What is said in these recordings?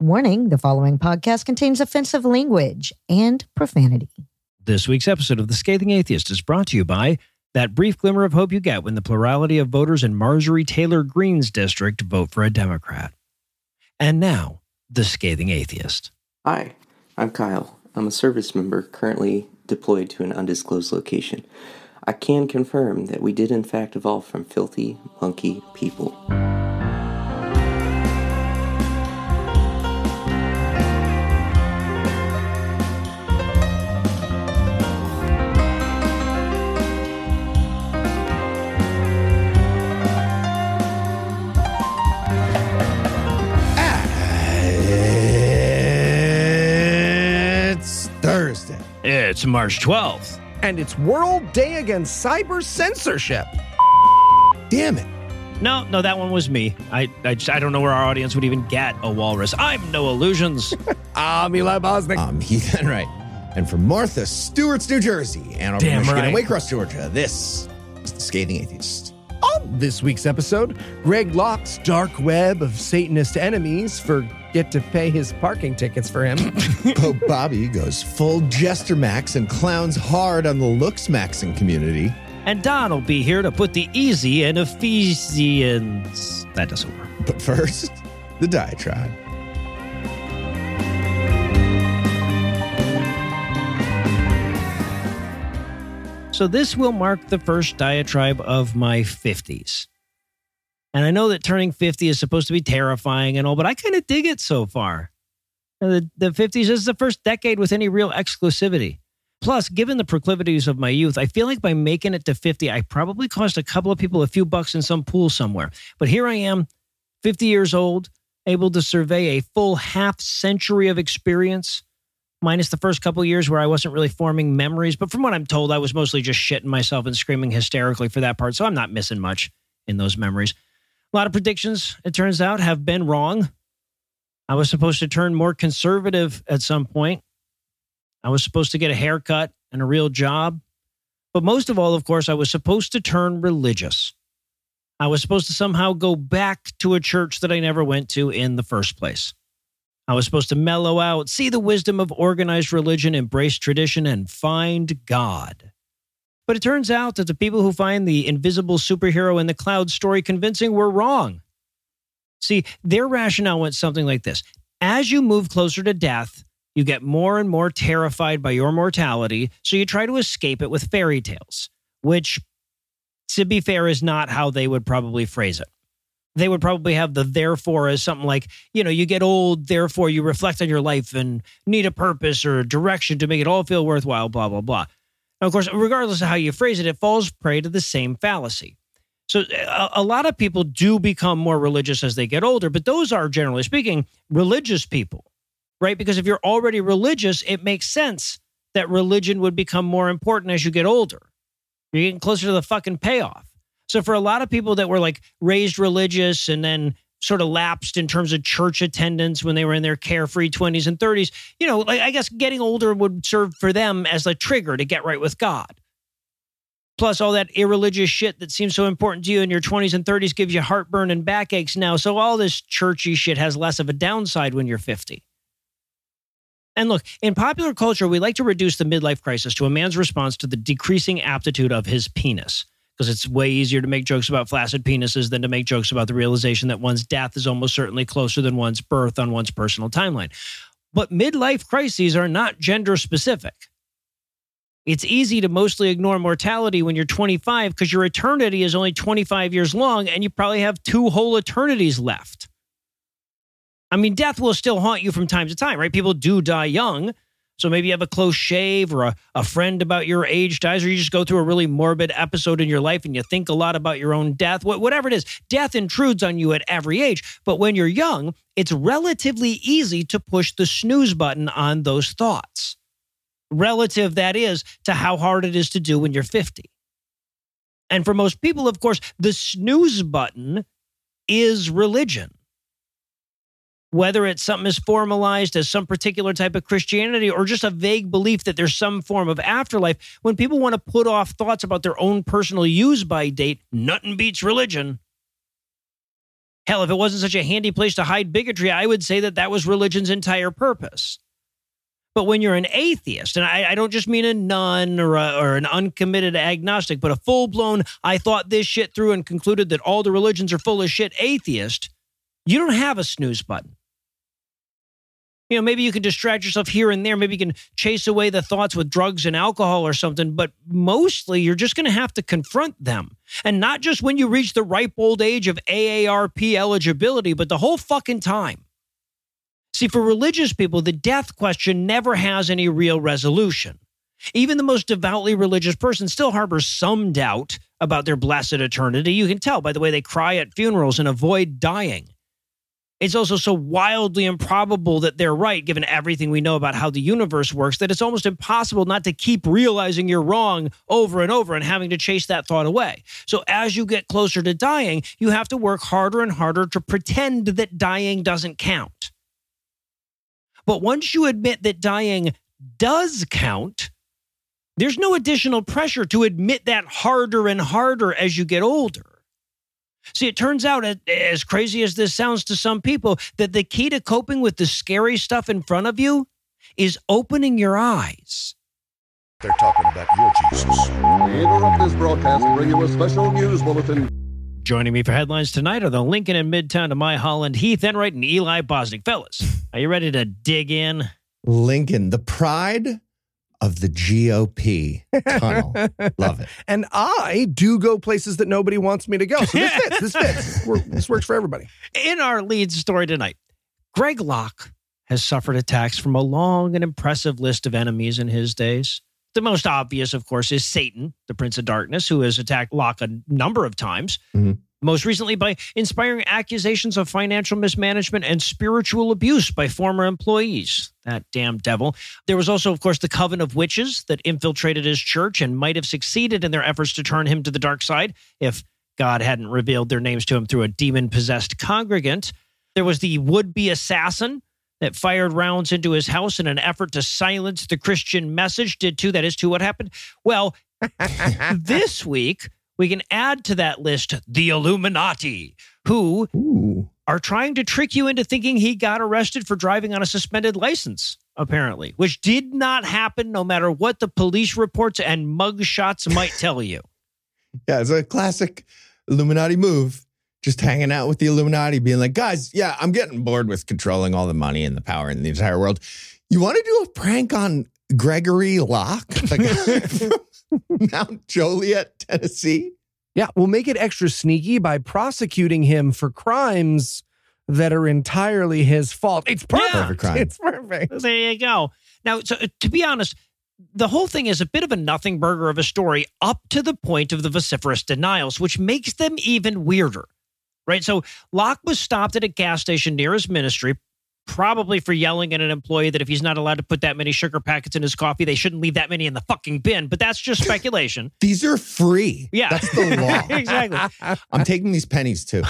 Warning, the following podcast contains offensive language and profanity. This week's episode of The Scathing Atheist is brought to you by that brief glimmer of hope you get when the plurality of voters in Marjorie Taylor Greene's district vote for a Democrat. And now, The Scathing Atheist. Hi, I'm Kyle. I'm a service member currently deployed to an undisclosed location. I can confirm that we did in fact evolve from filthy, monkey people. Thursday. It's March 12th. And it's World Day Against Cyber Censorship. Damn it. No, that one was me. I don't know where our audience would even get a walrus. I'm No Illusions. I'm Eli Bosnick. I'm Heath Enright. And from Martha Stewart's New Jersey, Ann Arbor, Michigan, and Waycross, Georgia, this is The Scathing Atheist. On this week's episode, Greg Locke's dark web of Satanist enemies forget to pay his parking tickets for him. Pope Bobby goes full Jester Max and clowns hard on the looks maxing community. And Don will be here to put the easy in Ephesians. That doesn't work. But first, the diatribe. So this will mark the first diatribe of my 50s. And I know that turning 50 is supposed to be terrifying and all, but I kind of dig it so far. The 50s is the first decade with any real exclusivity. Plus, given the proclivities of my youth, I feel like by making it to 50, I probably cost a couple of people a few bucks in some pool somewhere. But here I am, 50 years old, able to survey a full half century of experience, minus the first couple of years where I wasn't really forming memories. But from what I'm told, I was mostly just shitting myself and screaming hysterically for that part. So I'm not missing much in those memories. A lot of predictions, it turns out, have been wrong. I was supposed to turn more conservative at some point. I was supposed to get a haircut and a real job. But most of all, of course, I was supposed to turn religious. I was supposed to somehow go back to a church that I never went to in the first place. I was supposed to mellow out, see the wisdom of organized religion, embrace tradition, and find God. But it turns out that the people who find the invisible superhero in the cloud story convincing were wrong. See, their rationale went something like this. As you move closer to death, you get more and more terrified by your mortality, so you try to escape it with fairy tales, which, to be fair, is not how they would probably phrase it. They would probably have the therefore as something like, you get old, therefore you reflect on your life and need a purpose or a direction to make it all feel worthwhile, blah, blah, blah. Now, of course, regardless of how you phrase it, it falls prey to the same fallacy. So a lot of people do become more religious as they get older, but those are, generally speaking, religious people, right? Because if you're already religious, it makes sense that religion would become more important as you get older. You're getting closer to the fucking payoff. So for a lot of people that were like raised religious and then sort of lapsed in terms of church attendance when they were in their carefree 20s and 30s, I guess getting older would serve for them as a trigger to get right with God. Plus all that irreligious shit that seems so important to you in your 20s and 30s gives you heartburn and backaches now. So all this churchy shit has less of a downside when you're 50. And look, in popular culture, we like to reduce the midlife crisis to a man's response to the decreasing aptitude of his penis. Because it's way easier to make jokes about flaccid penises than to make jokes about the realization that one's death is almost certainly closer than one's birth on one's personal timeline. But midlife crises are not gender specific. It's easy to mostly ignore mortality when you're 25 because your eternity is only 25 years long and you probably have 2 whole eternities left. I mean, death will still haunt you from time to time, right? People do die young. So maybe you have a close shave or a friend about your age dies, or you just go through a really morbid episode in your life and you think a lot about your own death. Whatever it is, death intrudes on you at every age. But when you're young, it's relatively easy to push the snooze button on those thoughts. Relative, that is, to how hard it is to do when you're 50. And for most people, of course, the snooze button is religion. Whether it's something as formalized as some particular type of Christianity or just a vague belief that there's some form of afterlife, when people want to put off thoughts about their own personal use-by date, nothing beats religion. Hell, if it wasn't such a handy place to hide bigotry, I would say that was religion's entire purpose. But when you're an atheist, and I don't just mean a nun or an uncommitted agnostic, but a full-blown, I thought this shit through and concluded that all the religions are full of shit atheist, you don't have a snooze button. You know, maybe you can distract yourself here and there. Maybe you can chase away the thoughts with drugs and alcohol or something, but mostly you're just going to have to confront them. And not just when you reach the ripe old age of AARP eligibility, but the whole fucking time. See, for religious people, the death question never has any real resolution. Even the most devoutly religious person still harbors some doubt about their blessed eternity. You can tell by the way they cry at funerals and avoid dying. It's also so wildly improbable that they're right, given everything we know about how the universe works, that it's almost impossible not to keep realizing you're wrong over and over and having to chase that thought away. So as you get closer to dying, you have to work harder and harder to pretend that dying doesn't count. But once you admit that dying does count, there's no additional pressure to admit that harder and harder as you get older. See, it turns out, as crazy as this sounds to some people, that the key to coping with the scary stuff in front of you is opening your eyes. They're talking about your Jesus. We interrupt this broadcast and bring you a special news bulletin. Joining me for headlines tonight are the Lincoln and Midtown to my Holland, Heath Enright, and Eli Bosnick. Fellas, are you ready to dig in? Lincoln, the pride of the GOP tunnel. Love it. And I do go places that nobody wants me to go. So this fits. This works for everybody. In our lead story tonight, Greg Locke has suffered attacks from a long and impressive list of enemies in his days. The most obvious, of course, is Satan, the Prince of Darkness, who has attacked Locke a number of times. Mm-hmm. Most recently by inspiring accusations of financial mismanagement and spiritual abuse by former employees. That damn devil. There was also, of course, the coven of witches that infiltrated his church and might have succeeded in their efforts to turn him to the dark side if God hadn't revealed their names to him through a demon-possessed congregant. There was the would-be assassin that fired rounds into his house in an effort to silence the Christian message. That is what happened. Well, this week, we can add to that list the Illuminati, who are trying to trick you into thinking he got arrested for driving on a suspended license, apparently, which did not happen no matter what the police reports and mugshots might tell you. Yeah, it's a classic Illuminati move. Just hanging out with the Illuminati, being like, guys, yeah, I'm getting bored with controlling all the money and the power in the entire world. You want to do a prank on Gregory Locke, the guy from Mount Joliet, Tennessee? Yeah, we'll make it extra sneaky by prosecuting him for crimes that are entirely his fault. It's perfect. Yeah. Crime. It's perfect. There you go. Now, so to be honest, the whole thing is a bit of a nothing burger of a story up to the point of the vociferous denials, which makes them even weirder. Right. So Locke was stopped at a gas station near his ministry, probably for yelling at an employee that if he's not allowed to put that many sugar packets in his coffee, they shouldn't leave that many in the fucking bin. But that's just speculation. These are free. Yeah, that's the law. Exactly. I'm taking these pennies too.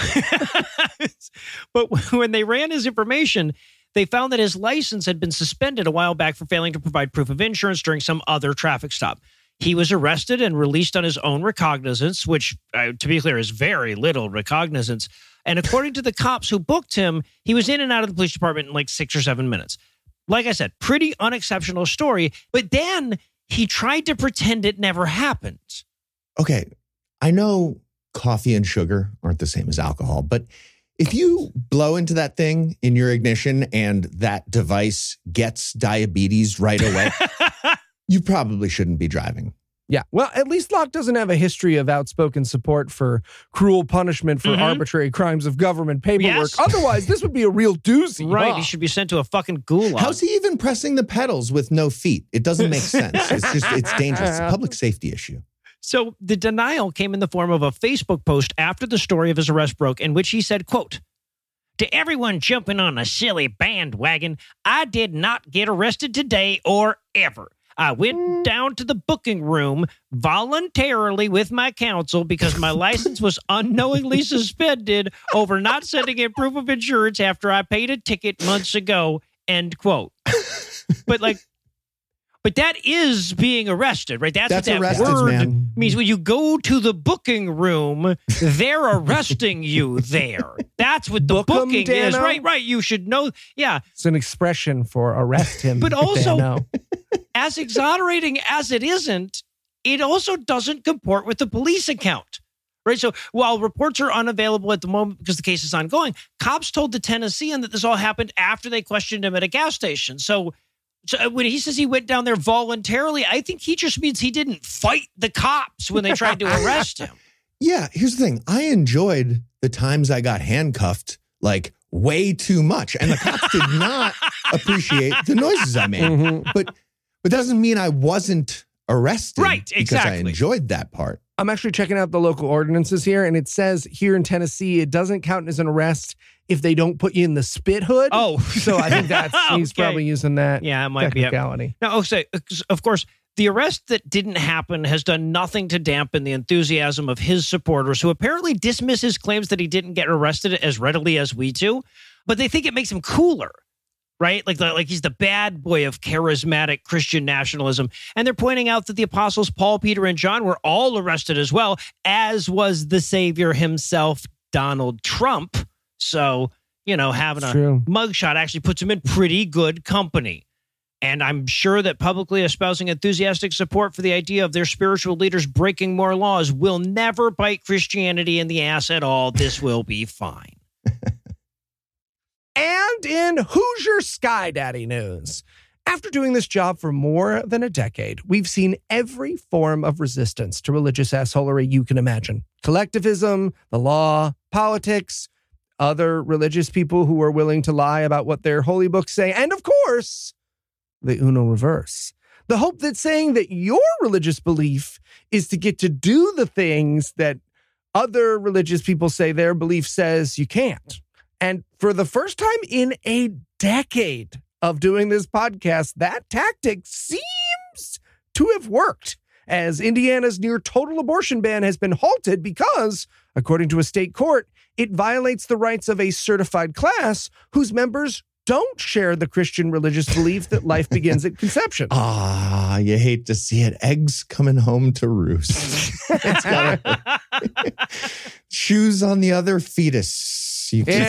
But when they ran his information, they found that his license had been suspended a while back for failing to provide proof of insurance during some other traffic stop. He was arrested and released on his own recognizance, which, to be clear, is very little recognizance. And according to the cops who booked him, he was in and out of the police department in like 6 or 7 minutes. Like I said, pretty unexceptional story. But then he tried to pretend it never happened. Okay, I know coffee and sugar aren't the same as alcohol, but if you blow into that thing in your ignition and that device gets diabetes right away, you probably shouldn't be driving. Yeah. Well, at least Locke doesn't have a history of outspoken support for cruel punishment for arbitrary crimes of government paperwork. Yes. Otherwise, this would be a real doozy. Right. He should be sent to a fucking gulag. How's he even pressing the pedals with no feet? It doesn't make sense. It's dangerous. It's a public safety issue. So the denial came in the form of a Facebook post after the story of his arrest broke, in which he said, quote, "To everyone jumping on a silly bandwagon, I did not get arrested today or ever. I went down to the booking room voluntarily with my counsel because my license was unknowingly suspended over not sending in proof of insurance after I paid a ticket months ago," end quote. But like, But that is being arrested, right? That's what that arrested, word man. means. When you go to the booking room, they're arresting you there. That's what the Book 'em, booking is. Dano? Right. You should know. Yeah. It's an expression for arrest him. But also, Dano. as exonerating as it isn't, it also doesn't comport with the police account. Right. So while reports are unavailable at the moment because the case is ongoing, cops told the Tennessean that this all happened after they questioned him at a gas station. So when he says he went down there voluntarily, I think he just means he didn't fight the cops when they tried to arrest him. Yeah, here's the thing. I enjoyed the times I got handcuffed, like, way too much. And the cops did not appreciate the noises I made. Mhm. But that doesn't mean I wasn't arrested. Right, exactly. Because I enjoyed that part. I'm actually checking out the local ordinances here, and it says here in Tennessee, it doesn't count as an arrest if they don't put you in the spit hood. Oh. So I think he's Okay. probably using that Yeah, it might be it. technicality. Now, okay, of course, the arrest that didn't happen has done nothing to dampen the enthusiasm of his supporters, who apparently dismiss his claims that he didn't get arrested as readily as we do, but they think it makes him cooler, right? Like he's the bad boy of charismatic Christian nationalism. And they're pointing out that the apostles Paul, Peter, and John were all arrested as well, as was the savior himself, Donald Trump. So, having a True. mugshot actually puts him in pretty good company. And I'm sure that publicly espousing enthusiastic support for the idea of their spiritual leaders breaking more laws will never bite Christianity in the ass at all. This will be fine. And in Hoosier Sky Daddy news, after doing this job for more than a decade, we've seen every form of resistance to religious assholery you can imagine. Collectivism, the law, politics, other religious people who are willing to lie about what their holy books say, and of course, the Uno reverse. The hope that saying that your religious belief is to get to do the things that other religious people say their belief says you can't. And for the first time in a decade of doing this podcast, that tactic seems to have worked, as Indiana's near total abortion ban has been halted because, according to a state court, it violates the rights of a certified class whose members don't share the Christian religious belief that life begins at conception. Ah, you hate to see it. Eggs coming home to roost. It's gotta shoes on the other fetus. You could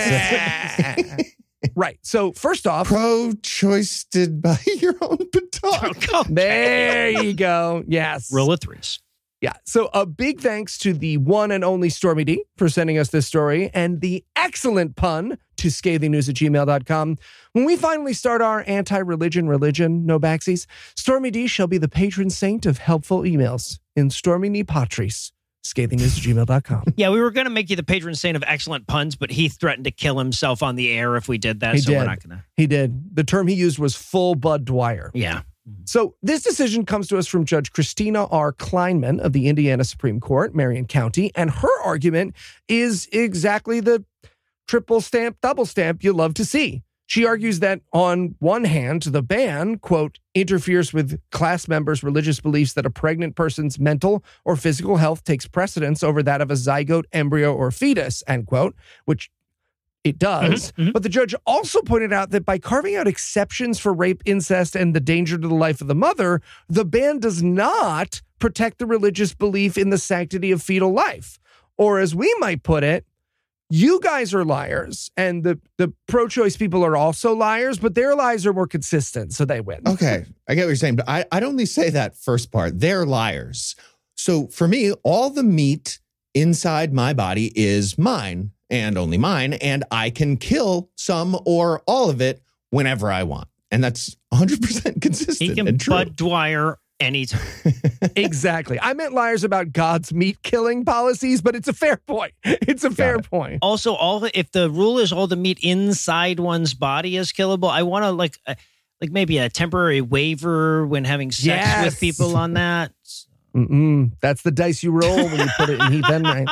say. Right. So first off, Pro-choiced by your own baton. there you go. Yes. Roll of threes. Yeah. So a big thanks to the one and only Stormy D for sending us this story, and the excellent pun to scathingnews@gmail.com. When we finally start our anti-religion religion, no backsies, Stormy D shall be the patron saint of helpful emails in Stormy Ni Patris. scathingnews@gmail.com. Yeah, we were going to make you the patron saint of excellent puns, but he threatened to kill himself on the air if we did that. He so did. we're not going to. He did. The term he used was full Bud Dwyer. Yeah. So this decision comes to us from Judge Christina R. Kleinman of the Indiana Supreme Court, Marion County, and her argument is exactly the triple stamp, double stamp you love to see. She argues that on one hand, the ban, quote, interferes with class members' religious beliefs that a pregnant person's mental or physical health takes precedence over that of a zygote, embryo, or fetus, end quote, which it does. Mm-hmm. But the judge also pointed out that by carving out exceptions for rape, incest, and the danger to the life of the mother, the ban does not protect the religious belief in the sanctity of fetal life. Or as we might put it, you guys are liars, and the pro-choice people are also liars, but their lies are more consistent, so they win. Okay, I get what you're saying, but I'd only say that first part. They're liars. So for me, all the meat inside my body is mine and only mine, and I can kill some or all of it whenever I want. And that's 100% consistent He can and true. Bud Dwyer anytime. Exactly. I meant liars about God's meat-killing policies, but it's a fair point. It's a fair point. Also, if the rule is all the meat inside one's body is killable, I want to like maybe a temporary waiver when having sex with people on that. That's the dice you roll when you put it in Heath Enright.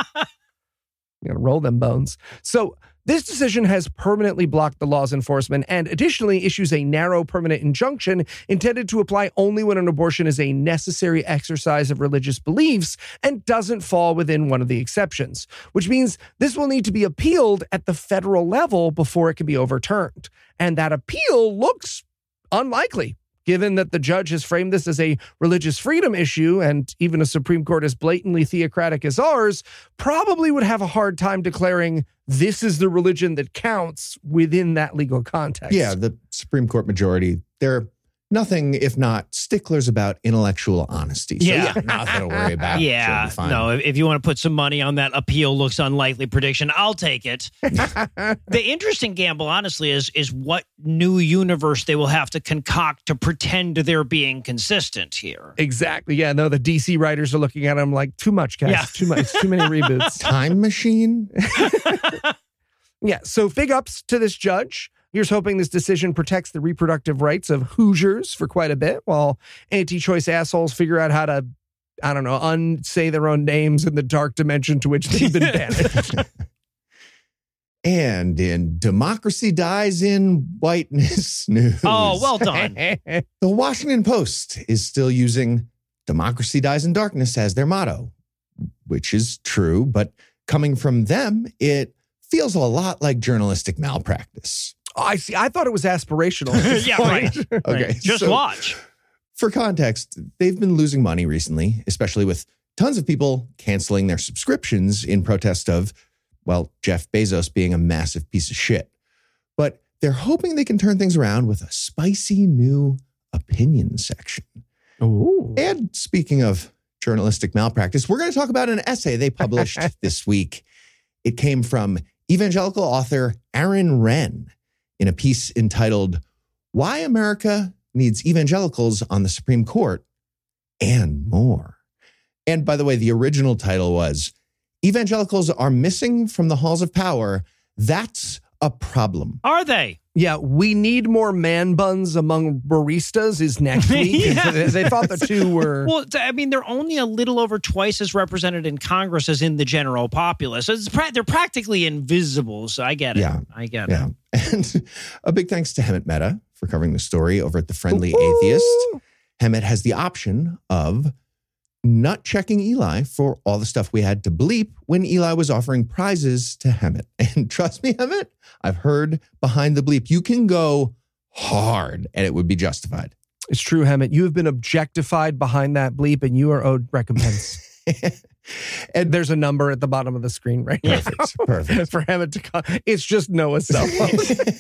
You gotta roll them bones. So this decision has permanently blocked the law's enforcement and additionally issues a narrow permanent injunction intended to apply only when an abortion is a necessary exercise of religious beliefs and doesn't fall within one of the exceptions, which means this will need to be appealed at the federal level before it can be overturned. And that appeal looks unlikely, given that the judge has framed this as a religious freedom issue, and even a Supreme Court as blatantly theocratic as ours, probably would have a hard time declaring this is the religion that counts within that legal context. Yeah, the Supreme Court majority, they're nothing if not sticklers about intellectual honesty. So Yeah. nothing to worry about. Yeah, Should be fine. no, if you want to put some money on that appeal looks unlikely prediction, I'll take it. The interesting gamble, honestly, is what new universe they will have to concoct to pretend they're being consistent here. Exactly. Yeah, no, the DC writers are looking at them like, too much, guys. Yeah. Too much. Too many reboots. Time machine? Yeah, so big ups to this judge. Here's hoping this decision protects the reproductive rights of Hoosiers for quite a bit, while anti-choice assholes figure out how to, I don't know, unsay their own names in the dark dimension to which they've been banished. And in Democracy Dies in Whiteness news. Oh, well done. The Washington Post is still using Democracy Dies in Darkness as their motto, which is true, but coming from them, it feels a lot like journalistic malpractice. Oh, I see. I thought it was aspirational. at this Yeah, point. right. Okay. Just so watch. For context, they've been losing money recently, especially with tons of people canceling their subscriptions in protest of, well, Jeff Bezos being a massive piece of shit. But they're hoping they can turn things around with a spicy new opinion section. Ooh. And speaking of journalistic malpractice, we're going to talk about an essay they published this week. It came from evangelical author Aaron Renn in a piece entitled, Why America Needs Evangelicals on the Supreme Court and More. And by the way, the original title was, Evangelicals Are Missing from the Halls of Power. That's a Problem. Are they? Yeah, we need more man buns among baristas is next week. Yeah. They thought the two were... Well, I mean, they're only a little over twice as represented in Congress as in the general populace. So they're practically invisible. So I get it. Yeah. I get Yeah. it. And a big thanks to Hemant Mehta for covering the story over at The Friendly Atheist. Hemant has the option of nut checking Eli for all the stuff we had to bleep when Eli was offering prizes to Hemant. And trust me, Hemant, I've heard behind the bleep, you can go hard and it would be justified. It's true, Hemant. You have been objectified behind that bleep and you are owed recompense. And there's a number at the bottom of the screen right now. Perfect. For Hemant to call. It's just Noah's cell phone.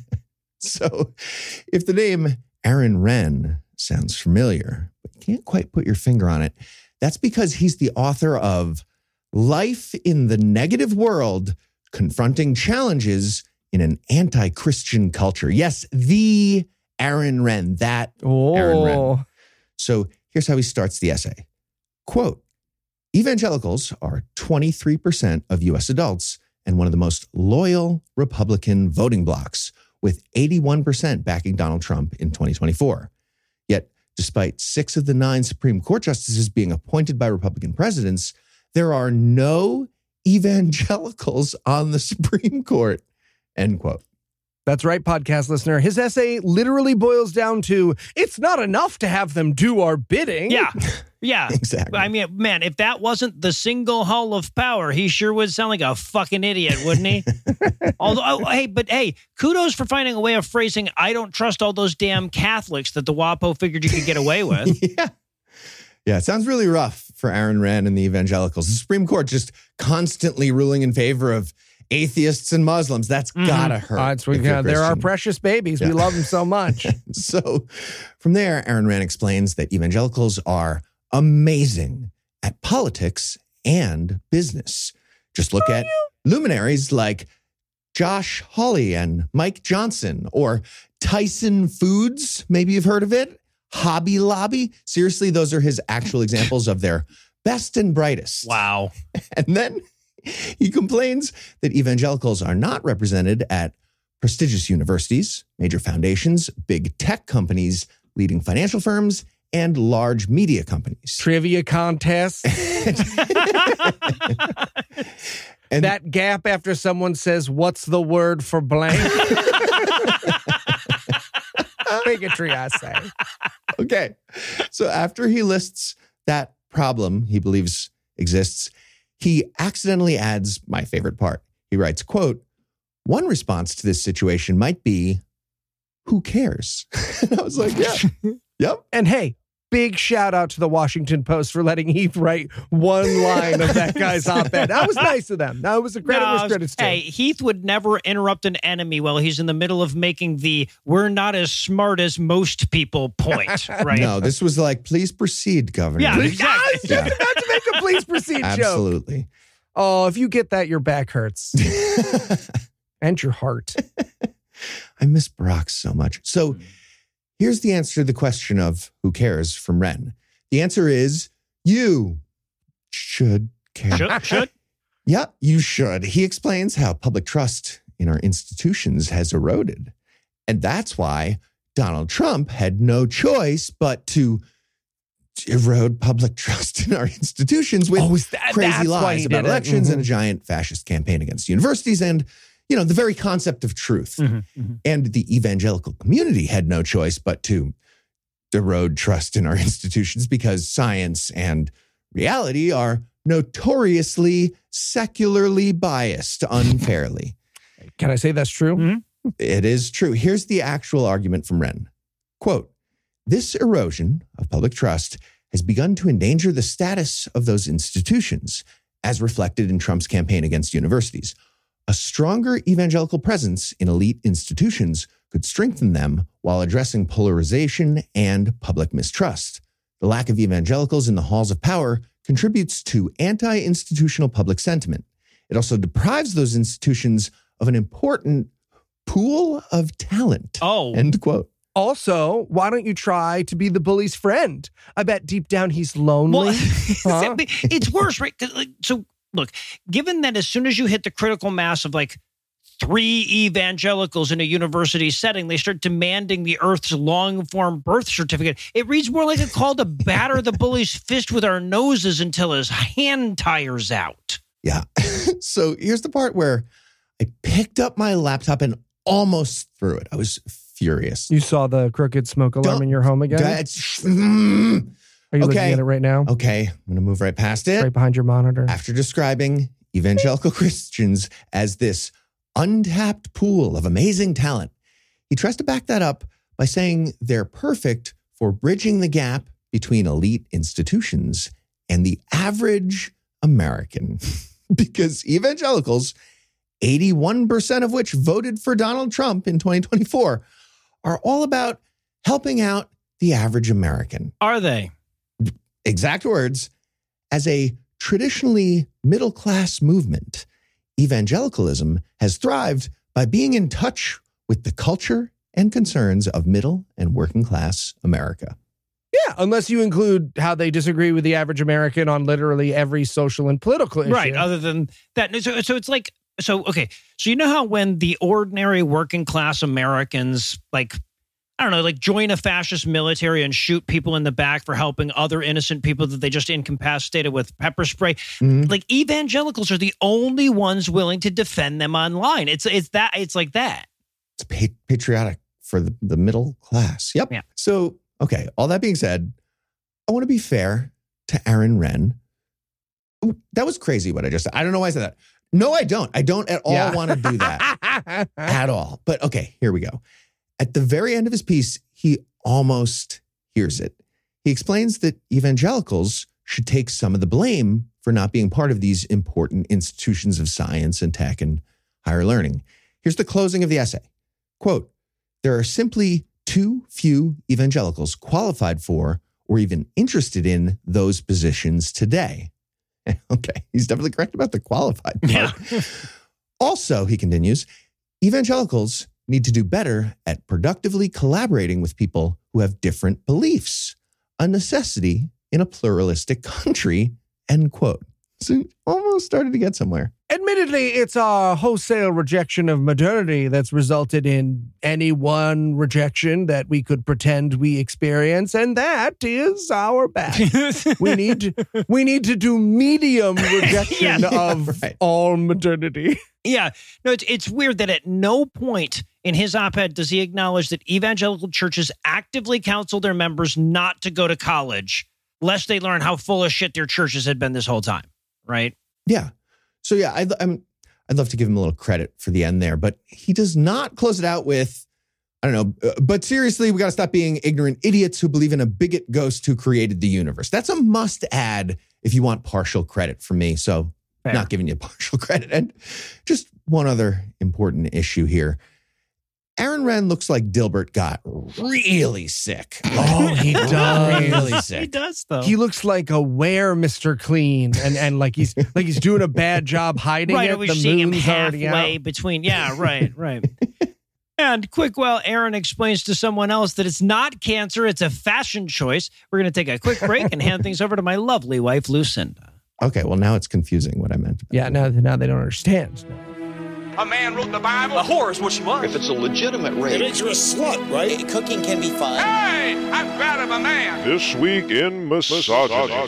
So if the name Aaron Renn sounds familiar, but you can't quite put your finger on it, that's because he's the author of Life in the Negative World, Confronting Challenges in an Anti-Christian Culture. Yes, the Aaron Renn, that Aaron Renn. So here's how he starts the essay. Quote, evangelicals are 23% of U.S. adults and one of the most loyal Republican voting blocs, with 81% backing Donald Trump in 2024. Yet, despite 6 of the 9 Supreme Court justices being appointed by Republican presidents, there are no evangelicals on the Supreme Court, end quote. That's right, podcast listener. His essay literally boils down to, it's not enough to have them do our bidding. Yeah. Yeah. Exactly. I mean, man, if that wasn't the single hall of power, he sure would sound like a fucking idiot, wouldn't he? Although, hey, kudos for finding a way of phrasing, I don't trust all those damn Catholics that the WAPO figured you could get away with. Yeah, it sounds really rough for Aaron Renn and the evangelicals. The Supreme Court just constantly ruling in favor of atheists and Muslims. That's gotta hurt. They're our precious babies. We love them so much. So from there, Aaron Renn explains that evangelicals are amazing at politics and business. Just look at luminaries like Josh Hawley and Mike Johnson, or Tyson Foods. Maybe you've heard of it. Hobby Lobby. Seriously, those are his actual examples of their best and brightest. Wow. And then he complains that evangelicals are not represented at prestigious universities, major foundations, big tech companies, leading financial firms, and large media companies. Trivia contests. And that gap after someone says, what's the word for blank? Bigotry, I say. Okay. So after he lists that problem he believes exists, he accidentally adds my favorite part. He writes, quote, one response to this situation might be, who cares? And I was like, yeah, Yep. And hey, big shout out to the Washington Post for letting Heath write one line of that guy's op-ed. That was nice of them. That was a credit where credit's due. Hey, Heath would never interrupt an enemy while he's in the middle of making the "we're not as smart as most people" point, right? No, this was like, please proceed, Governor. Yeah, I was exactly. just about to make a please proceed joke. Absolutely. Oh, if you get that, your back hurts. And your heart. I miss Barack so much. So here's the answer to the question of who cares from Wren. The answer is you should care. Should? Yeah, you should. He explains how public trust in our institutions has eroded. And that's why Donald Trump had no choice but to erode public trust in our institutions with crazy lies about elections and a giant fascist campaign against universities and, you know, the very concept of truth. And the evangelical community had no choice but to erode trust in our institutions because science and reality are notoriously secularly biased unfairly. Can I say that's true? It is true. Here's the actual argument from Wren. Quote, "This erosion of public trust has begun to endanger the status of those institutions, as reflected in Trump's campaign against universities. A stronger evangelical presence in elite institutions could strengthen them while addressing polarization and public mistrust. The lack of evangelicals in the halls of power contributes to anti-institutional public sentiment. It also deprives those institutions of an important pool of talent." End quote. Also, why don't you try to be the bully's friend? I bet deep down he's lonely. Well, it's worse, right? So, look, given that as soon as you hit the critical mass of like 3 evangelicals in a university setting, they start demanding the Earth's long-form birth certificate. It reads more like a call to batter the bully's fist with our noses until his hand tires out. Yeah. So here's the part where I picked up my laptop and almost threw it. I was furious. You saw the crooked smoke alarm in your home again? Are you looking at it right now? Okay, I'm going to move right past it. Right behind your monitor. After describing evangelical Christians as this untapped pool of amazing talent, he tries to back that up by saying they're perfect for bridging the gap between elite institutions and the average American. Because evangelicals, 81% of which voted for Donald Trump in 2024, are all about helping out the average American. Are they? Exact words. As a traditionally middle-class movement, evangelicalism has thrived by being in touch with the culture and concerns of middle and working-class America. Yeah, unless you include how they disagree with the average American on literally every social and political issue. Right, other than that. So it's like, okay. So you know how when the ordinary working class Americans, like, I don't know, like join a fascist military and shoot people in the back for helping other innocent people that they just incapacitated with pepper spray. Like evangelicals are the only ones willing to defend them online. It's like that. It's patriotic for the middle class. Yep. Yeah. So, okay. All that being said, I want to be fair to Aaron Wren. Ooh, that was crazy what I just said. I don't know why I said that. No, I don't. I don't at all want to do that at all. But okay, here we go. At the very end of his piece, he almost hears it. He explains that evangelicals should take some of the blame for not being part of these important institutions of science and tech and higher learning. Here's the closing of the essay. Quote, "There are simply too few evangelicals qualified for or even interested in those positions today." Okay, he's definitely correct about the qualified part. Yeah. Also, he continues, evangelicals need to do better at productively collaborating with people who have different beliefs, a necessity in a pluralistic country, end quote. So almost started to get somewhere. Admittedly, it's a wholesale rejection of modernity that's resulted in any one rejection that we could pretend we experience, and that is our bad. we need to do medium rejection of all modernity. Yeah, no, it's weird that at no point in his op-ed does he acknowledge that evangelical churches actively counsel their members not to go to college, lest they learn how full of shit their churches had been this whole time, right? Yeah. So yeah, I'd love to give him a little credit for the end there, but he does not close it out with, I don't know. But seriously, we got to stop being ignorant idiots who believe in a bigot ghost who created the universe. That's a must add if you want partial credit from me. So Fair. Not giving you partial credit. And just one other important issue here. Aaron Wren looks like Dilbert got really sick. Oh, he does. Really sick. He does, though. He looks like a where Mr. Clean, and like he's doing a bad job hiding right, it. I was The seeing him moon's already halfway out. between. Yeah, right. And quick while Aaron explains to someone else that it's not cancer, it's a fashion choice, we're going to take a quick break and hand things over to my lovely wife, Lucinda. Okay, well, now it's confusing what I meant. Yeah, now they don't understand. A man wrote the Bible. A whore is what she was. If it's a legitimate It rape, makes you a slut, right? Cooking can be fun. Hey, I'm proud of a man. This week in misogyny.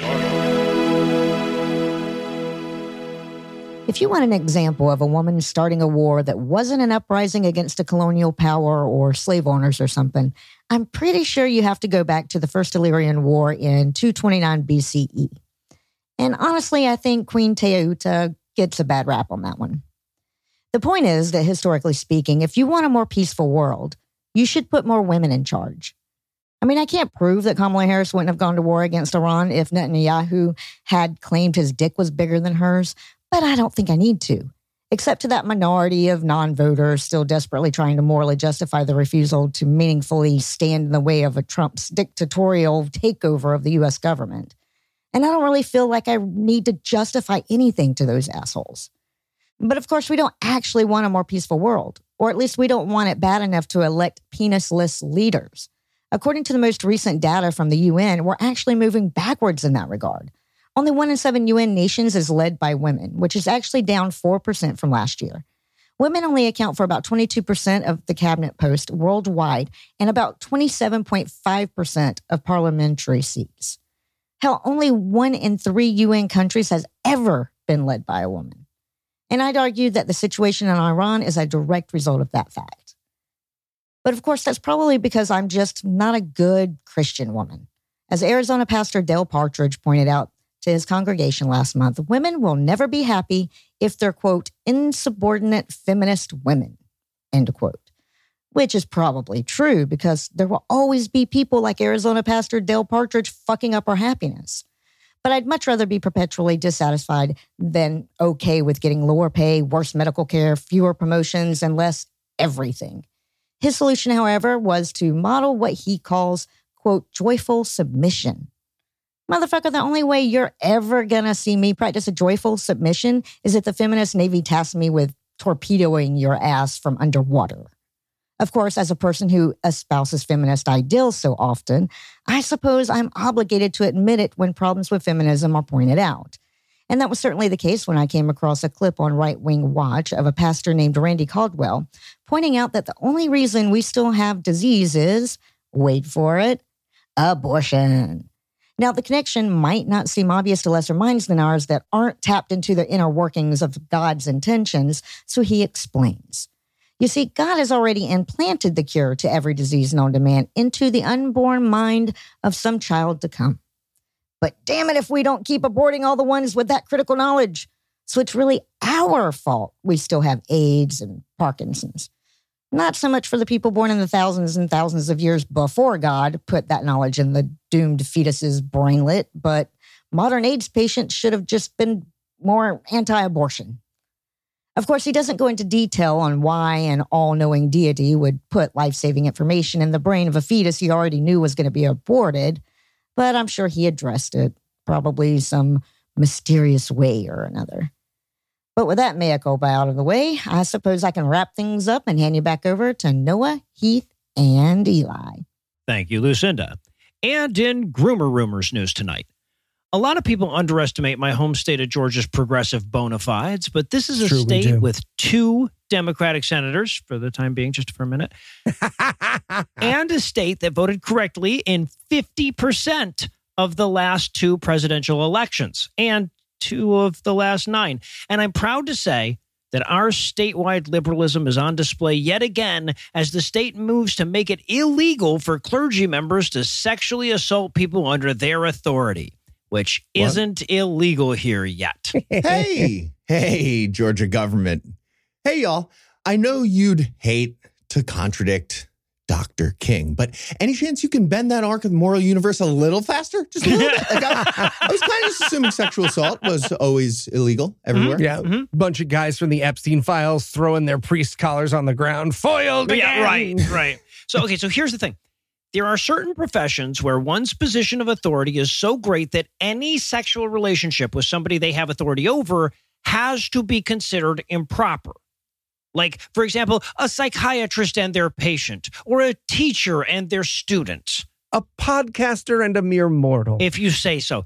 If you want an example of a woman starting a war that wasn't an uprising against a colonial power or slave owners or something, I'm pretty sure you have to go back to the First Illyrian War in 229 BCE. And honestly, I think Queen Teuta gets a bad rap on that one. The point is that historically speaking, if you want a more peaceful world, you should put more women in charge. I mean, I can't prove that Kamala Harris wouldn't have gone to war against Iran if Netanyahu had claimed his dick was bigger than hers, but I don't think I need to, except to that minority of non-voters still desperately trying to morally justify the refusal to meaningfully stand in the way of a Trump's dictatorial takeover of the U.S. government. And I don't really feel like I need to justify anything to those assholes. But of course, we don't actually want a more peaceful world, or at least we don't want it bad enough to elect penisless leaders. According to the most recent data from the UN, we're actually moving backwards in that regard. Only 1 in 7 UN nations is led by women, which is actually down 4% from last year. Women only account for about 22% of the cabinet posts worldwide and about 27.5% of parliamentary seats. Hell, only 1 in 3 UN countries has ever been led by a woman. And I'd argue that the situation in Iran is a direct result of that fact. But of course, that's probably because I'm just not a good Christian woman. As Arizona pastor Dale Partridge pointed out to his congregation last month, women will never be happy if they're, quote, insubordinate feminist women, end quote. Which is probably true because there will always be people like Arizona pastor Dale Partridge fucking up our happiness. But I'd much rather be perpetually dissatisfied than okay with getting lower pay, worse medical care, fewer promotions, and less everything. His solution, however, was to model what he calls, quote, joyful submission. Motherfucker, the only way you're ever gonna see me practice a joyful submission is if the feminist Navy tasks me with torpedoing your ass from underwater. Of course, as a person who espouses feminist ideals so often, I suppose I'm obligated to admit it when problems with feminism are pointed out. And that was certainly the case when I came across a clip on Right Wing Watch of a pastor named Randy Caldwell pointing out that the only reason we still have disease is, wait for it, abortion. Now, the connection might not seem obvious to lesser minds than ours that aren't tapped into the inner workings of God's intentions, so he explains. You see, God has already implanted the cure to every disease known to man into the unborn mind of some child to come. But damn it if we don't keep aborting all the ones with that critical knowledge. So it's really our fault we still have AIDS and Parkinson's. Not so much for the people born in the thousands and thousands of years before God put that knowledge in the doomed fetus's brainlet, but modern AIDS patients should have just been more anti-abortion. Of course, he doesn't go into detail on why an all-knowing deity would put life-saving information in the brain of a fetus he already knew was going to be aborted, but I'm sure he addressed it, probably some mysterious way or another. But with that mea culpa out of the way, I suppose I can wrap things up and hand you back over to Noah, Heath, and Eli. Thank you, Lucinda. And in Groomer Rumors news tonight, a lot of people underestimate my home state of Georgia's progressive bona fides, but this is a state with 2 Democratic senators, for the time being, just for a minute, and a state that voted correctly in 50% of the last 2 presidential elections and 2 of the last 9. And I'm proud to say that our statewide liberalism is on display yet again as the state moves to make it illegal for clergy members to sexually assault people under their authority, which isn't illegal here yet. Hey, Georgia government. Hey, y'all. I know you'd hate to contradict Dr. King. But any chance you can bend that arc of the moral universe a little faster? Just a little bit. Like I was kind of just assuming sexual assault was always illegal everywhere. Yeah. Bunch of guys from the Epstein files throwing their priest collars on the ground. Foiled again. Yeah, right. So here's the thing. There are certain professions where one's position of authority is so great that any sexual relationship with somebody they have authority over has to be considered improper. Like, for example, a psychiatrist and their patient, or a teacher and their student. A podcaster and a mere mortal. If you say so.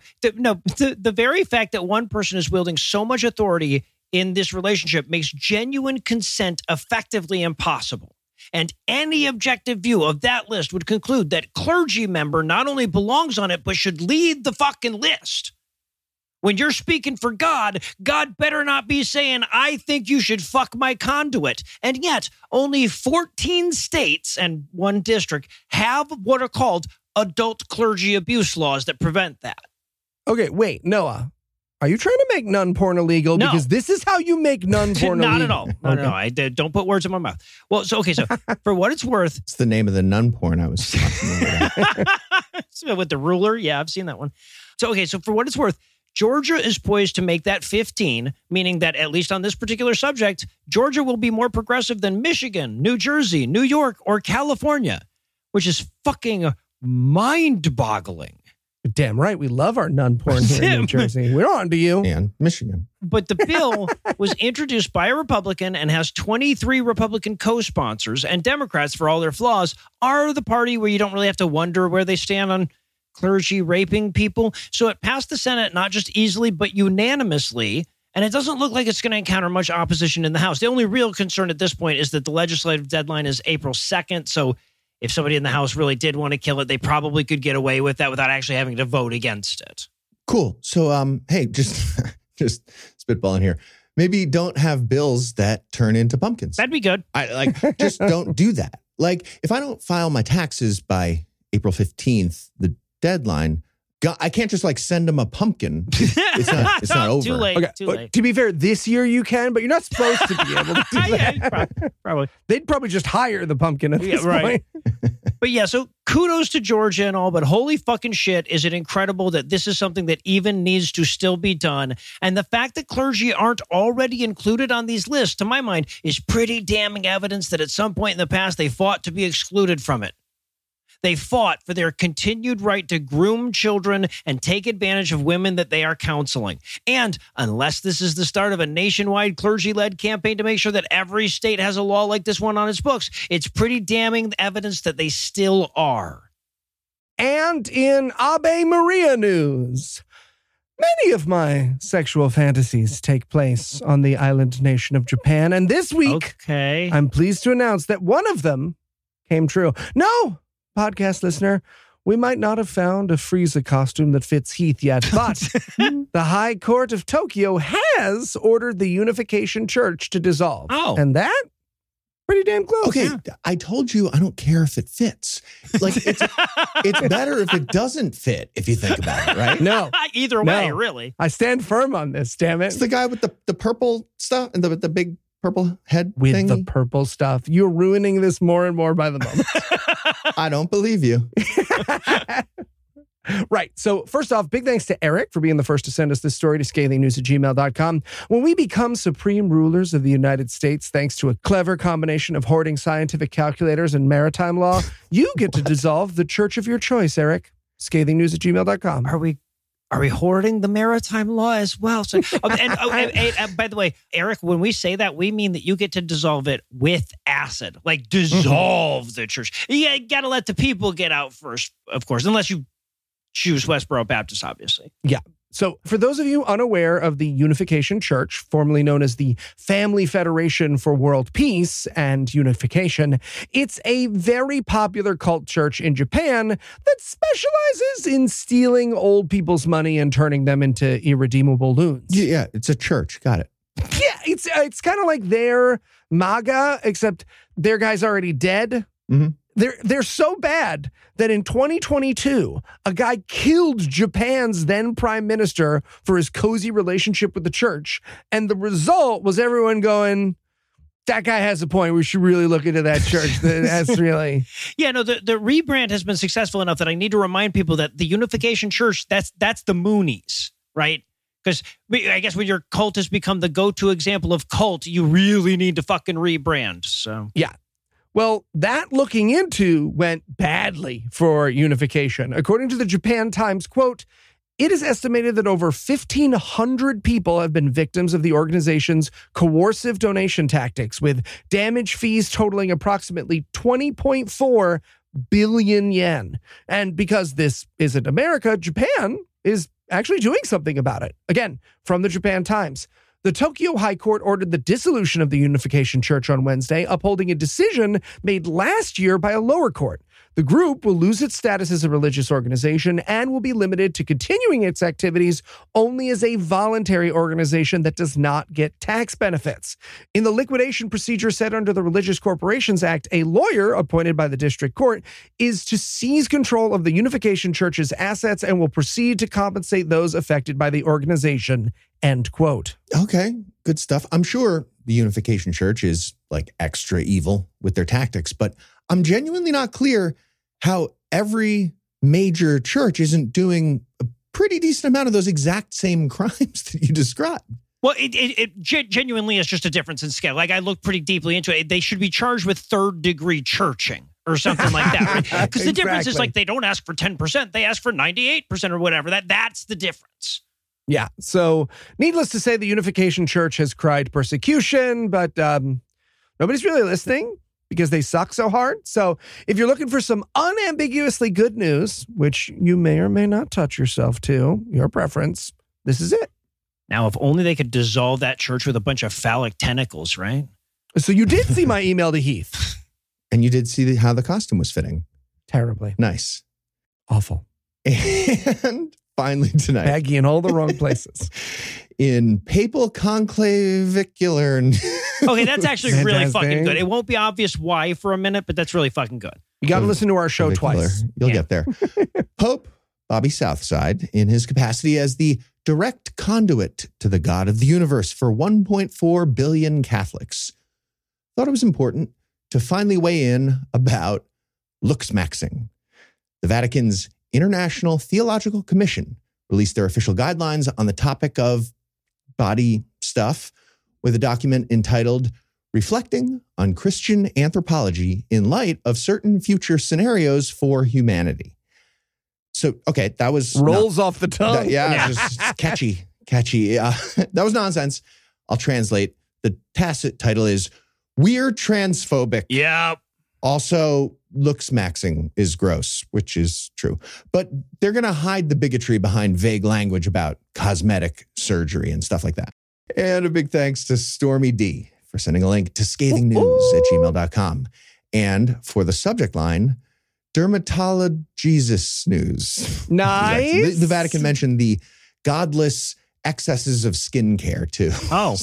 The very fact that one person is wielding so much authority in this relationship makes genuine consent effectively impossible. And any objective view of that list would conclude that clergy member not only belongs on it, but should lead the fucking list. When you're speaking for God, God better not be saying, I think you should fuck my conduit. And yet, only 14 states and 1 district have what are called adult clergy abuse laws that prevent that. Okay, wait, Noah. Are you trying to make nun porn illegal? No. Because this is how you make nun porn illegal. Not at all. No. I don't put words in my mouth. Well, so for what it's worth. It's the name of the nun porn I was talking about. With the ruler. Yeah, I've seen that one. So for what it's worth, Georgia is poised to make that 15, meaning that at least on this particular subject, Georgia will be more progressive than Michigan, New Jersey, New York, or California, which is fucking mind-boggling. Damn right. We love our nun porn here in New Jersey. We're on to you. And Michigan. But the bill was introduced by a Republican and has 23 Republican co-sponsors, and Democrats, for all their flaws, are the party where you don't really have to wonder where they stand on clergy raping people. So it passed the Senate not just easily, but unanimously. And it doesn't look like it's going to encounter much opposition in the House. The only real concern at this point is that the legislative deadline is April 2nd. So if somebody in the House really did want to kill it, they probably could get away with that without actually having to vote against it. Cool. So, hey, just spitballing here. Maybe don't have bills that turn into pumpkins. That'd be good. Just don't do that. Like, if I don't file my taxes by April 15th, the deadline, I can't just send them a pumpkin. It's not over. Too late. Okay. Too late. To be fair, this year you can, but you're not supposed to be able to do that. Yeah, probably. They'd probably just hire the pumpkin at this point. But yeah, so kudos to Georgia and all, but holy fucking shit, is it incredible that this is something that even needs to still be done. And the fact that clergy aren't already included on these lists, to my mind, is pretty damning evidence that at some point in the past, they fought to be excluded from it. They fought for their continued right to groom children and take advantage of women that they are counseling. And unless this is the start of a nationwide clergy-led campaign to make sure that every state has a law like this one on its books, it's pretty damning evidence that they still are. And in Ave Maria news, many of my sexual fantasies take place on the island nation of Japan. And this week, I'm pleased to announce that one of them came true. No! Podcast listener, we might not have found a Frieza costume that fits Heath yet, but the High Court of Tokyo has ordered the Unification Church to dissolve. Oh. And that? Pretty damn close. Okay, I told you I don't care if it fits. It's better if it doesn't fit, if you think about it, right? No. Either way, really. I stand firm on this, damn it. It's the guy with the purple stuff and the big purple head with thingy. The purple stuff. You're ruining this more and more by the moment. I don't believe you. Right. So first off, big thanks to Eric for being the first to send us this story to scathingnews@gmail.com. When we become supreme rulers of the United States, thanks to a clever combination of hoarding scientific calculators and maritime law, you get to dissolve the church of your choice, Eric. scathingnews@gmail.com. Are we hoarding the maritime law as well? So, and by the way, Eric, when we say that, we mean that you get to dissolve it with acid, like dissolve the church. You got to let the people get out first, of course, unless you choose Westboro Baptist, obviously. Yeah. So for those of you unaware of the Unification Church, formerly known as the Family Federation for World Peace and Unification, it's a very popular cult church in Japan that specializes in stealing old people's money and turning them into irredeemable loons. Yeah, it's a church. Got it. Yeah, it's kind of like their MAGA, except their guy's already dead. Mm-hmm. They're so bad that in 2022, a guy killed Japan's then prime minister for his cozy relationship with the church. And the result was everyone going, That guy has a point. We should really look into that church. That's really... Yeah, no, the rebrand has been successful enough that I need to remind people that the Unification Church, that's the Moonies, right? Because I guess when your cult has become the go-to example of cult, you really need to fucking rebrand. So yeah. Well, that looking into went badly for Unification. According to the Japan Times, quote, it is estimated that over 1,500 people have been victims of the organization's coercive donation tactics, with damage fees totaling approximately 20.4 billion yen. And because this isn't America, Japan is actually doing something about it. Again, from the Japan Times. The Tokyo High Court ordered the dissolution of the Unification Church on Wednesday, upholding a decision made last year by a lower court. The group will lose its status as a religious organization and will be limited to continuing its activities only as a voluntary organization that does not get tax benefits. In the liquidation procedure set under the Religious Corporations Act, a lawyer appointed by the district court is to seize control of the Unification Church's assets and will proceed to compensate those affected by the organization. End quote. Okay, good stuff. I'm sure the Unification Church is like extra evil with their tactics, but I'm genuinely not clear how every major church isn't doing a pretty decent amount of those exact same crimes that you described. Well, it genuinely is just a difference in scale. Like, I looked pretty deeply into it. They should be charged with third-degree churching or something like that, right? Because the difference is, like, they don't ask for 10%. They ask for 98% or whatever. That's the difference. Yeah. So needless to say, the Unification Church has cried persecution, but nobody's really listening because they suck so hard. So if you're looking for some unambiguously good news, which you may or may not touch yourself to, your preference, this is it. Now, if only they could dissolve that church with a bunch of phallic tentacles, right? So you did see my email to Heath. And you did see how the costume was fitting. Terribly. Nice. Awful. And finally tonight. Baggy in all the wrong places. In papal conclavicular. Okay, that's actually really fucking good. It won't be obvious why for a minute, but that's really fucking good. You got to listen to our show twice. You'll get there. Pope Bobby Southside, in his capacity as the direct conduit to the God of the universe for 1.4 billion Catholics, thought it was important to finally weigh in about looksmaxing. The Vatican's International Theological Commission released their official guidelines on the topic of body stuff with a document entitled Reflecting on Christian Anthropology in Light of Certain Future Scenarios for Humanity. So, okay, that was... Rolls off the tongue. Just catchy. That was nonsense. I'll translate. The tacit title is We're Transphobic. Yep. Also, looksmaxing is gross, which is true. But they're going to hide the bigotry behind vague language about cosmetic surgery and stuff like that. And a big thanks to Stormy D for sending a link to scathingnews@gmail.com. And for the subject line, Dermatologesus News. Nice. The Vatican mentioned the godless excesses of skincare, too. Oh.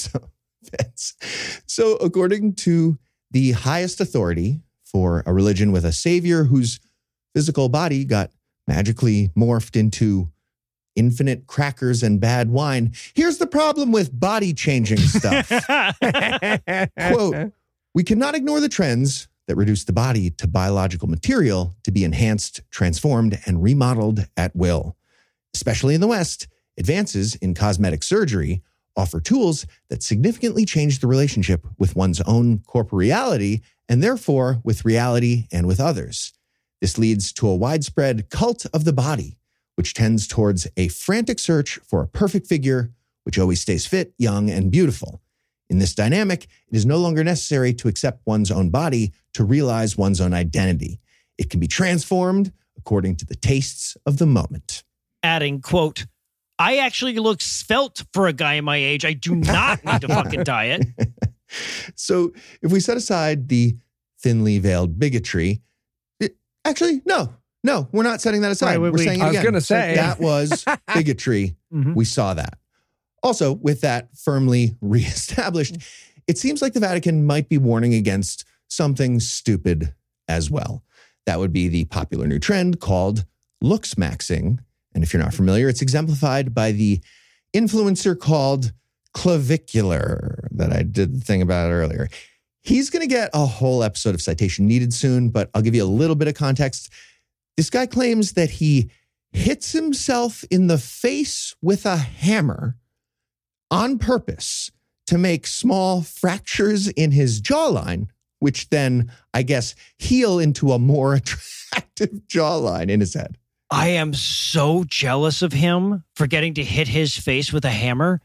So according to the highest authority for a religion with a savior whose physical body got magically morphed into infinite crackers and bad wine, here's the problem with body-changing stuff. Quote, we cannot ignore the trends that reduce the body to biological material to be enhanced, transformed, and remodeled at will. Especially in the West, advances in cosmetic surgery offer tools that significantly change the relationship with one's own corporeality and therefore with reality and with others. This leads to a widespread cult of the body, which tends towards a frantic search for a perfect figure, which always stays fit, young, and beautiful. In this dynamic, it is no longer necessary to accept one's own body to realize one's own identity. It can be transformed according to the tastes of the moment. Adding, quote, I actually look svelte for a guy my age. I do not need to fucking diet. So if we set aside the thinly veiled bigotry, no, we're not setting that aside. Right, we're saying it again. I was going to say. That was bigotry. Mm-hmm. We saw that. Also, with that firmly reestablished, it seems like the Vatican might be warning against something stupid as well. That would be the popular new trend called looksmaxing. And if you're not familiar, it's exemplified by the influencer called Clavicular that I did the thing about earlier. He's going to get a whole episode of Citation Needed soon, but I'll give you a little bit of context. This guy claims that he hits himself in the face with a hammer on purpose to make small fractures in his jawline, which then, I guess, heal into a more attractive jawline in his head. I am so jealous of him for getting to hit his face with a hammer.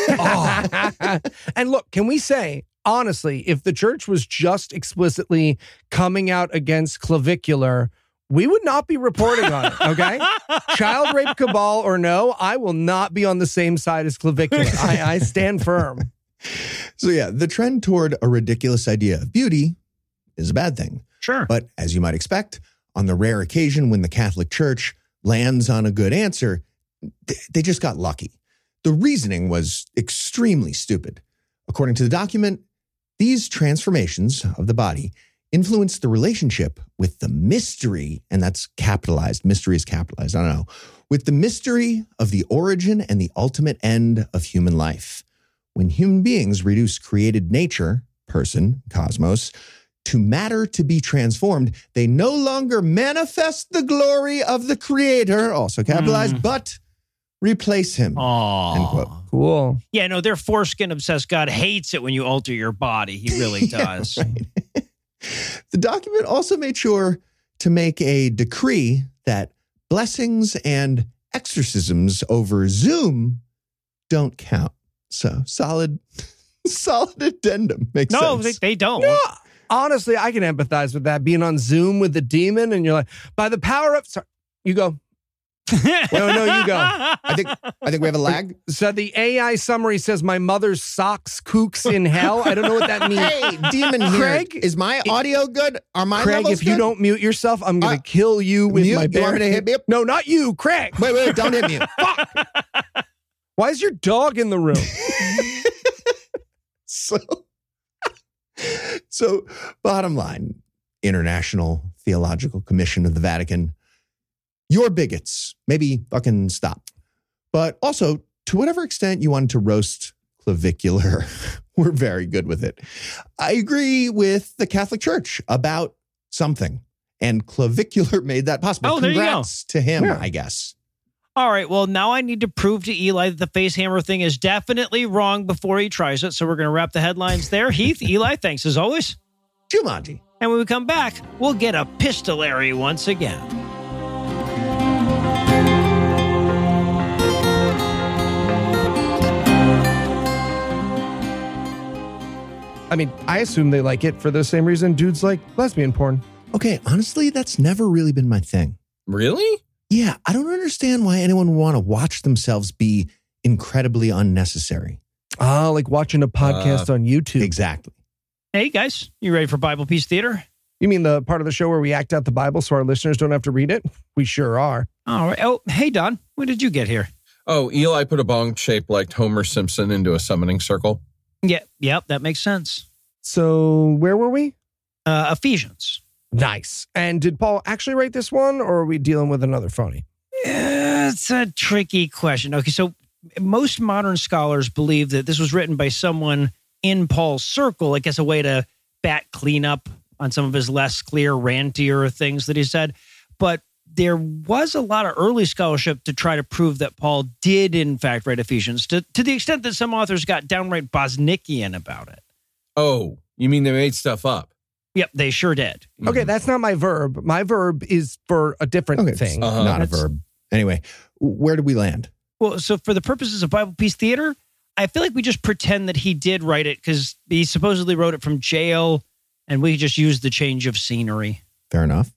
And look, can we say, honestly, if the church was just explicitly coming out against clavicular, we would not be reporting on it, okay? Child rape cabal or no, I will not be on the same side as clavicular. I stand firm. So yeah, the trend toward a ridiculous idea of beauty is a bad thing. Sure. But as you might expect, on the rare occasion when the Catholic Church lands on a good answer, they just got lucky. The reasoning was extremely stupid. According to the document, these transformations of the body influence the relationship with the mystery, and that's capitalized, mystery is capitalized, I don't know, with the mystery of the origin and the ultimate end of human life. When human beings reduce created nature, person, cosmos, to matter to be transformed, they no longer manifest the glory of the Creator, also capitalized, but replace him. Aww. End quote. Cool. Yeah, no, their foreskin-obsessed God hates it when you alter your body. He really does. Right. The document also made sure to make a decree that blessings and exorcisms over Zoom don't count. So solid addendum. Makes sense. No, they don't. No, honestly, I can empathize with that. Being on Zoom with the demon and you're like, by the power of... Sorry, you go. No, you go. I think we have a lag. So the AI summary says my mother's socks kooks in hell. I don't know what that means. Hey, demon here. Craig, is my audio good? Are my Craig, levels if you good? don't mute yourself, I'm going to kill you with mute? my You want me to hit me up? No, not you, Craig. Wait, don't hit me. Fuck. Why is your dog in the room? So bottom line, International Theological Commission of the Vatican, you're bigots. Maybe fucking stop. But also, to whatever extent you wanted to roast clavicular, we're very good with it. I agree with the Catholic Church about something, and clavicular made that possible. Oh, there you go. Congrats to him, I guess. All right, well, now I need to prove to Eli that the face hammer thing is definitely wrong before he tries it. So we're going to wrap the headlines there. Heath, Eli, thanks as always. Jumanji. And when we come back, we'll get epistolary once again. I mean, I assume they like it for the same reason dudes like lesbian porn. Okay, honestly, that's never really been my thing. Really? Yeah, I don't understand why anyone would want to watch themselves be incredibly unnecessary. Ah, like watching a podcast on YouTube. Exactly. Hey, guys, you ready for Bible Peace Theater? You mean the part of the show where we act out the Bible so our listeners don't have to read it? We sure are. All right. Oh, hey, Don, when did you get here? Oh, Eli put a bong shaped like Homer Simpson into a summoning circle. Yep, that makes sense. So where were we? Ephesians. Nice. And did Paul actually write this one, or are we dealing with another phony? It's a tricky question. Okay, so most modern scholars believe that this was written by someone in Paul's circle, like as a way to bat cleanup on some of his less clear, rantier things that he said. But there was a lot of early scholarship to try to prove that Paul did, in fact, write Ephesians, to the extent that some authors got downright Bosnickian about it. Oh, you mean they made stuff up? Yep, they sure did. Okay, that's not my verb. My verb is for a different thing. Not a verb. Anyway, where did we land? Well, so for the purposes of Bible Peace Theater, I feel like we just pretend that he did write it because he supposedly wrote it from jail, and we just used the change of scenery. Fair enough.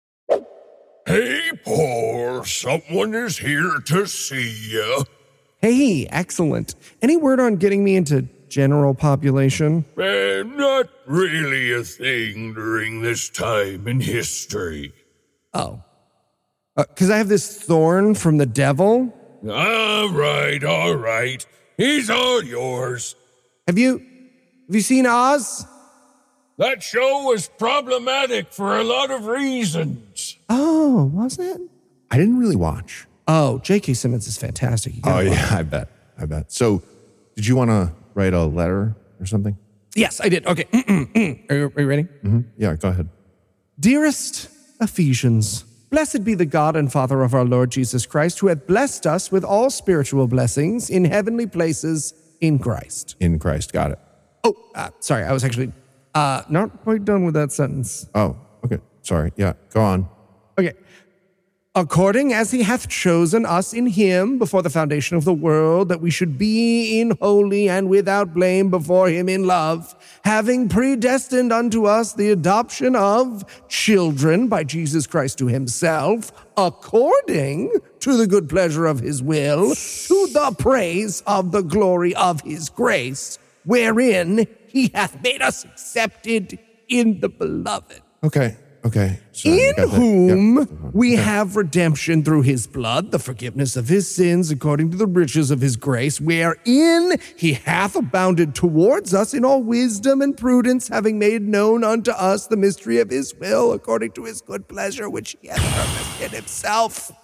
Hey, Paul, someone is here to see you. Hey, excellent. Any word on getting me into general population? Not really a thing during this time in history. Oh. Because I have this thorn from the devil? All right. He's all yours. Have you seen Oz? That show was problematic for a lot of reasons. Oh, was it? I didn't really watch. Oh, J.K. Simmons is fantastic. Oh, yeah, I bet. So, did you want to write a letter or something? Yes, I did. Okay. Are you ready? Mm-hmm. Yeah, go ahead. Dearest Ephesians, blessed be the God and Father of our Lord Jesus Christ, who hath blessed us with all spiritual blessings in heavenly places in Christ. In Christ, got it. Oh, sorry, I was actually not quite done with that sentence. Oh, okay. Sorry. Yeah, go on. Okay. According as he hath chosen us in him before the foundation of the world, that we should be in holy and without blame before him in love, having predestined unto us the adoption of children by Jesus Christ to himself, according to the good pleasure of his will, to the praise of the glory of his grace, wherein he hath made us accepted in the beloved. Okay. Sorry, in whom we have redemption through his blood, the forgiveness of his sins according to the riches of his grace, wherein he hath abounded towards us in all wisdom and prudence, having made known unto us the mystery of his will according to his good pleasure, which he hath purposed in himself,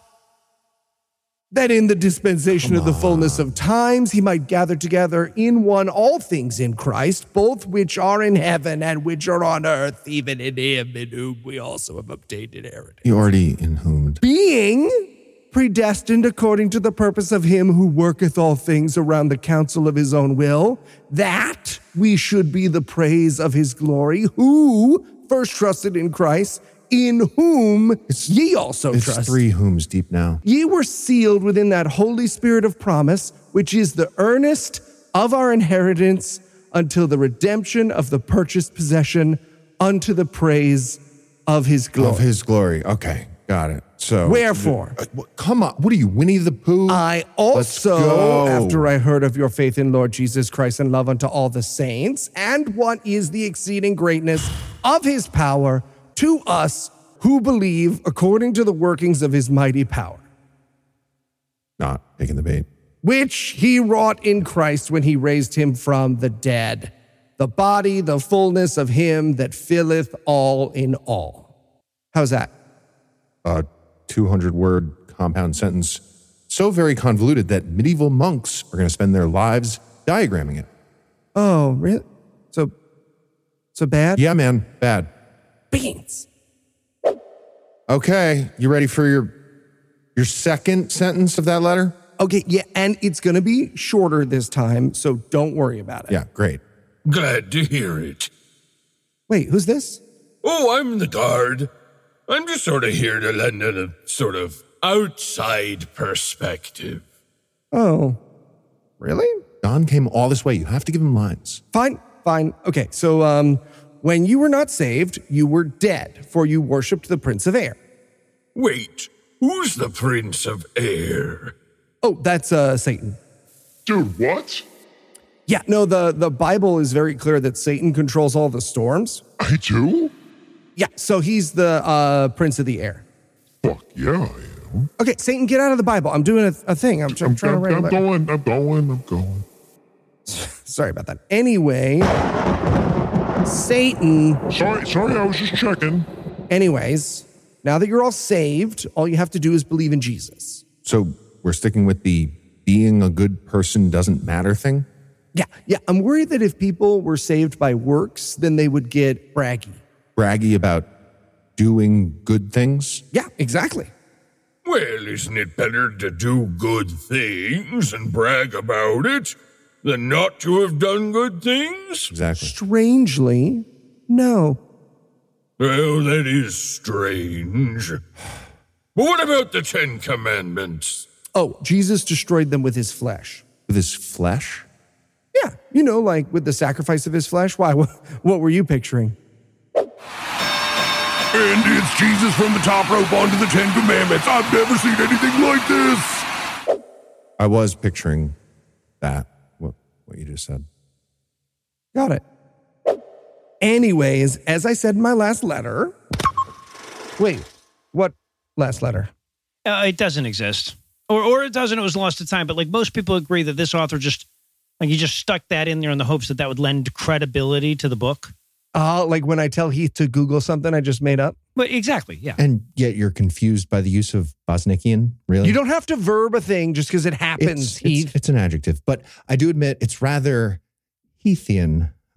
that in the dispensation of the fullness of times he might gather together in one all things in Christ, both which are in heaven and which are on earth, even in him in whom we also have obtained inheritance. You already in whom. Being predestined according to the purpose of him who worketh all things around the counsel of his own will, that we should be the praise of his glory, who first trusted in Christ, in whom ye also trust. It's 3 whoms deep now. Ye were sealed within that Holy Spirit of promise, which is the earnest of our inheritance until the redemption of the purchased possession unto the praise of his glory. Of his glory. Okay, got it. So wherefore, come on. What are you, Winnie the Pooh? I also, after I heard of your faith in Lord Jesus Christ and love unto all the saints, and what is the exceeding greatness of his power to us who believe according to the workings of his mighty power. Not taking the bait. Which he wrought in Christ when he raised him from the dead, the body, the fullness of him that filleth all in all. How's that? 200-word compound sentence. So very convoluted that medieval monks are going to spend their lives diagramming it. Oh, really? So bad? Yeah, man, bad. Beans. Okay, you ready for your second sentence of that letter? Okay, yeah, and it's going to be shorter this time, so don't worry about it. Yeah, great. Glad to hear it. Wait, who's this? Oh, I'm the guard. I'm just sort of here to lend a sort of outside perspective. Oh, really? Don came all this way. You have to give him lines. Fine. Okay, so, when you were not saved, you were dead, for you worshipped the Prince of Air. Wait, who's the Prince of Air? Oh, that's Satan. Dude, what? Yeah, no, the Bible is very clear that Satan controls all the storms. I do? Yeah, so he's the Prince of the Air. Fuck yeah, I am. Okay, Satan, get out of the Bible. I'm doing a thing. I'm trying to write I'm going. Sorry about that. Anyway, Satan. Sorry, I was just checking. Anyways, now that you're all saved, all you have to do is believe in Jesus. So we're sticking with the being a good person doesn't matter thing? Yeah. I'm worried that if people were saved by works, then they would get braggy. Braggy about doing good things? Yeah, exactly. Well, isn't it better to do good things and brag about it than not to have done good things? Exactly. Strangely, no. Well, that is strange. But what about the 10 Commandments? Oh, Jesus destroyed them with his flesh. With his flesh? Yeah, like with the sacrifice of his flesh. Why? What were you picturing? And it's Jesus from the top rope onto the 10 Commandments. I've never seen anything like this. I was picturing that, what you just said. Got it. Anyways, as I said in my last letter... Wait, what last letter? It doesn't exist. Or it doesn't, it was lost to time. But like most people agree that this author he just stuck that in there in the hopes that would lend credibility to the book. Like when I tell Heath to Google something I just made up? But exactly, yeah. And yet you're confused by the use of Bosnickian, really? You don't have to verb a thing just because it happens, Heath. It's an adjective, but I do admit it's rather Heathian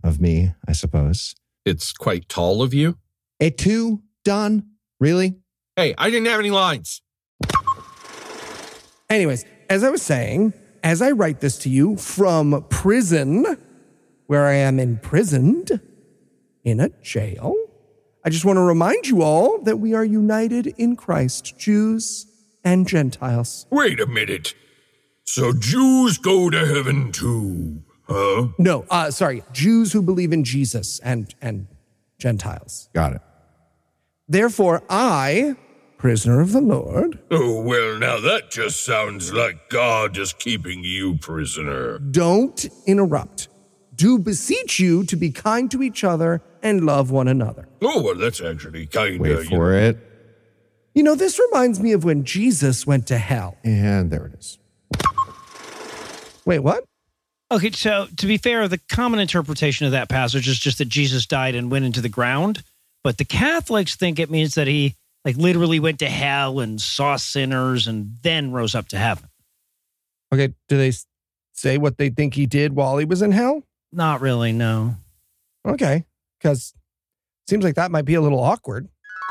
of me, I suppose. It's quite tall of you. Et tu, Don? Really? Hey, I didn't have any lines. Anyways, as I was saying, as I write this to you from prison, where I am imprisoned in a jail, I just want to remind you all that we are united in Christ, Jews and Gentiles. Wait a minute. So Jews go to heaven too, huh? No, sorry, Jews who believe in Jesus and Gentiles. Got it. Therefore, I, prisoner of the Lord. Oh, well, now that just sounds like God is keeping you prisoner. Don't interrupt. Do beseech you to be kind to each other and love one another. Oh, well, that's actually kind of... Wait for it. You know, this reminds me of when Jesus went to hell. And there it is. Wait, what? Okay, so to be fair, the common interpretation of that passage is just that Jesus died and went into the ground. But the Catholics think it means that he literally went to hell and saw sinners and then rose up to heaven. Okay, do they say what they think he did while he was in hell? Not really, no. Okay, because it seems like that might be a little awkward.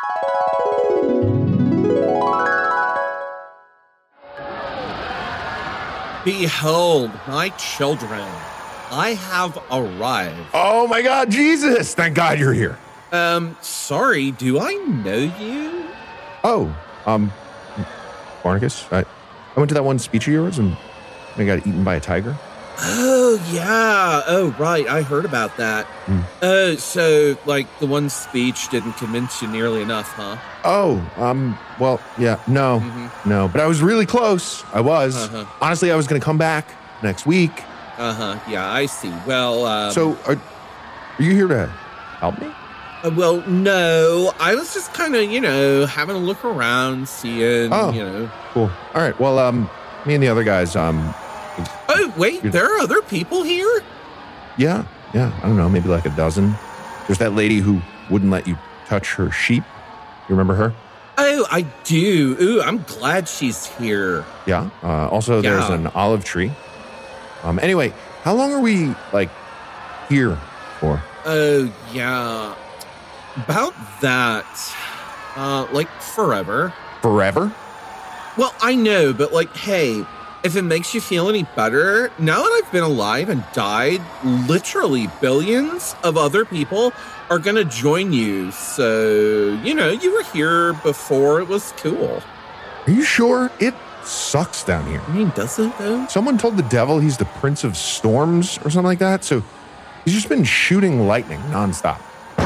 Behold, my children, I have arrived. Oh my God, Jesus! Thank God you're here. Sorry, do I know you? Oh, Barnacus. I went to that one speech of yours and I got eaten by a tiger. Oh, yeah. Oh, right. I heard about that. So, the one speech didn't convince you nearly enough, huh? Oh, well, yeah, no. But I was really close. I was. Honestly, I was going to come back next week. Yeah, I see. Well, So, are you here to help me? Well, no. I was just kind of, having a look around, seeing, Cool. All right. Well, me and the other guys, Oh, wait, there are other people here? Yeah. I don't know, maybe like a dozen. There's that lady who wouldn't let you touch her sheep. You remember her? Oh, I do. Ooh, I'm glad she's here. Yeah. Also, there's an olive tree. Anyway, how long are we, here for? Oh, yeah. About that, forever. Forever? Well, I know, but hey, if it makes you feel any better, now that I've been alive and died, literally billions of other people are going to join you. So, you were here before it was cool. Are you sure? It sucks down here. I mean, does it though? Someone told the devil he's the prince of storms or something like that. So he's just been shooting lightning nonstop.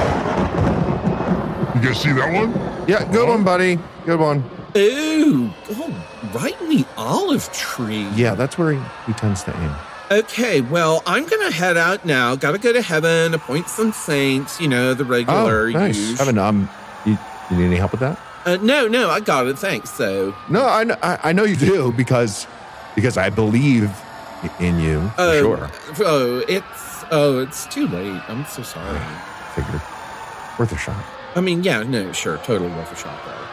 You guys see that one? Yeah, good one, buddy. Good one. Ooh, right in the olive tree. Yeah, that's where he tends to aim. Okay, well, I'm going to head out now. Got to go to heaven, appoint some saints, the regular. Oh, nice. Heaven, you need any help with that? No, I got it. Thanks. So. No, I know you do because I believe in you, for sure. It's too late. I'm so sorry. Figured. Worth a shot. I mean, yeah, no, sure. Totally worth a shot, though.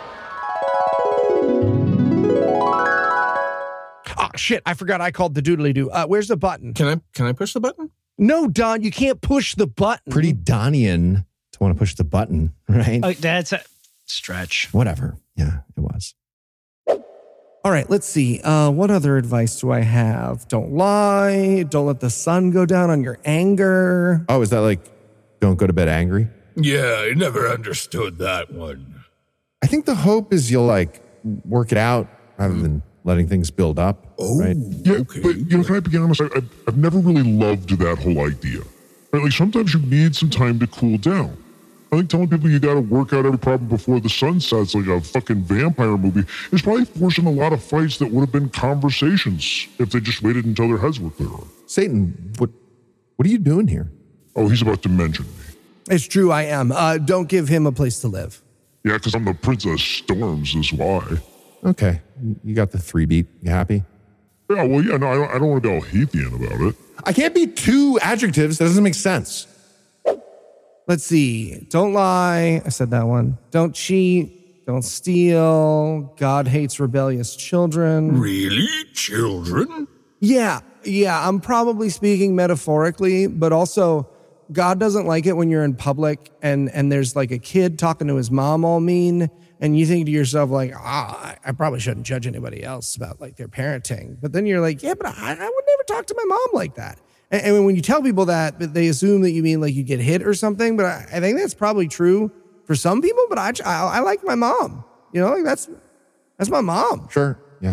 Oh, shit. I forgot I called the doodly-doo. Where's the button? Can I push the button? No, Don, you can't push the button. Pretty Donian to want to push the button, right? That's a stretch. Whatever. Yeah, it was. All right, let's see. What other advice do I have? Don't lie. Don't let the sun go down on your anger. Oh, is that don't go to bed angry? Yeah, I never understood that one. I think the hope is you'll work it out rather than letting things build up. Oh, right? Yeah, okay. But can I be honest? I've never really loved that whole idea. Right? Sometimes you need some time to cool down. I think telling people you got to work out every problem before the sun sets like a fucking vampire movie is probably forcing a lot of fights that would have been conversations if they just waited until their heads were clearer. Satan, what are you doing here? Oh, he's about to mention me. It's true, I am. Don't give him a place to live. Yeah, because I'm the Prince of Storms is why. Okay, you got the 3-beat. You happy? Yeah, well, yeah, no, I don't want to be all Heathian about it. I can't be two adjectives. That doesn't make sense. Let's see. Don't lie. I said that one. Don't cheat. Don't steal. God hates rebellious children. Really? Children? Yeah. I'm probably speaking metaphorically, but also God doesn't like it when you're in public and there's like a kid talking to his mom all mean, and you think to yourself like, I probably shouldn't judge anybody else about like their parenting. But then you're like, yeah, but I would never talk to my mom like that. And when you tell people that, they assume that you mean like you get hit or something. But I think that's probably true for some people. But I like my mom. You know, like that's my mom. Sure. Yeah.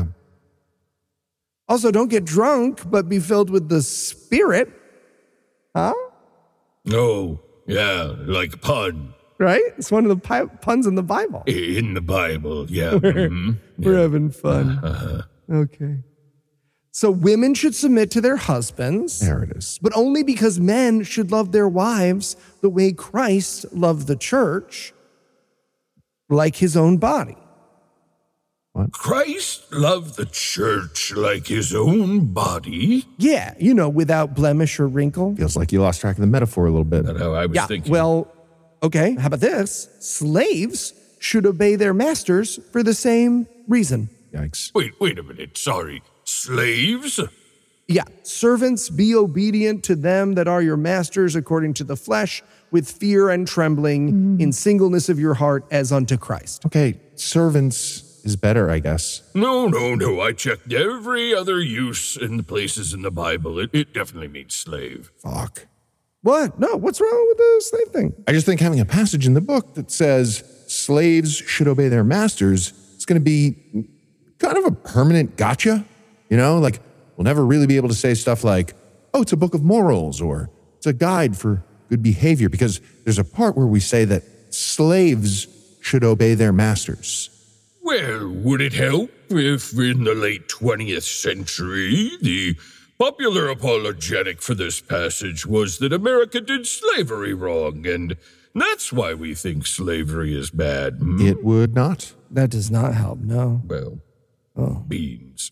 Also, don't get drunk, but be filled with the Spirit. Huh? Oh, yeah, like a pun. Right? It's one of the puns in the Bible. In the Bible, yeah. We're having fun. Okay. So women should submit to their husbands. There it is. But only because men should love their wives the way Christ loved the church, like his own body. What? Christ loved the church like his own body? Yeah, you know, without blemish or wrinkle. Feels like you lost track of the metaphor a little bit. That's how I was thinking. Well, okay, how about this? Slaves should obey their masters for the same reason. Yikes. Wait a minute, sorry. Slaves? Yeah, servants, be obedient to them that are your masters according to the flesh, with fear and trembling, in singleness of your heart as unto Christ. Okay, servants is better, I guess. No. I checked every other use in the places in the Bible. It definitely means slave. Fuck. What? No, what's wrong with the slave thing? I just think having a passage in the book that says slaves should obey their masters is going to be kind of a permanent gotcha. You know, like we'll never really be able to say stuff like, oh, it's a book of morals or it's a guide for good behavior, because there's a part where we say that slaves should obey their masters. Well, would it help if in the late 20th century, the popular apologetic for this passage was that America did slavery wrong, and that's why we think slavery is bad? It would not. That does not help, no. Well, beans.